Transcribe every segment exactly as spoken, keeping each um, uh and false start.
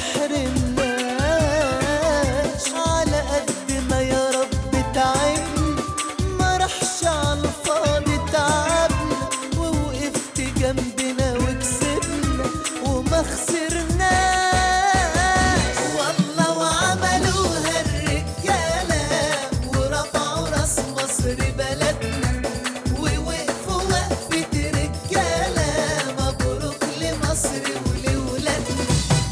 تحرمناش، على قد ما يا رب تعبنا ما راحش على الفاضي تعبنا، ووقفت جنبنا وكسبنا وما خسرناش. والله وعملوها الرجالة ورفعوا راس مصر بلدنا، ووقفوا وقفة رجالة. مبروك لمصر ولولادنا.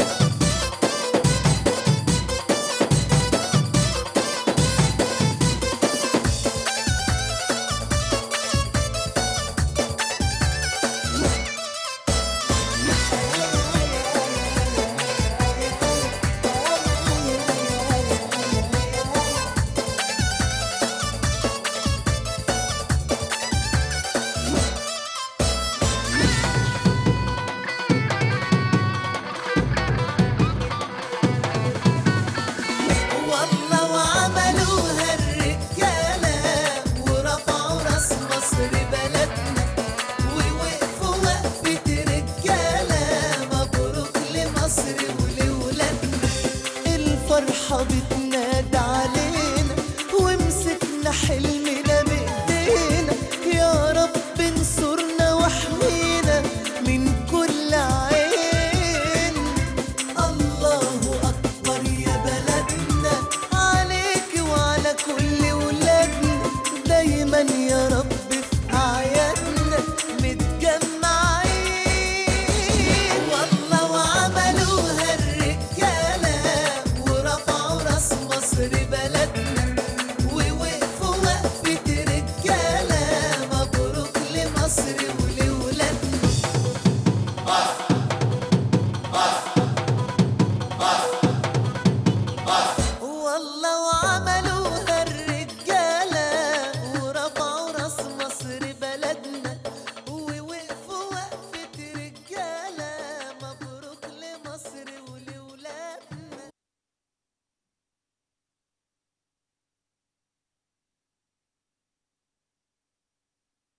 والله وعملوها الرجالة ورفعوا راس مصر بلدنا، ووقفوا وقفة رجالة. مبروك لمصر ولولادنا. الفرحة بتنادى علينا ومسكنا حلمنا بإيدينا، يا رب انصرنا واحمينا من كل عين. الله أكبر يا بلدنا، عليك وعلى كل ولادنا، دايما يا رب في أعيادنا متجمعين. والله وعملوها الرجالة ورفعوا راس مصر بلدنا، ووقفوا وقفة رجالة. مبروك لمصر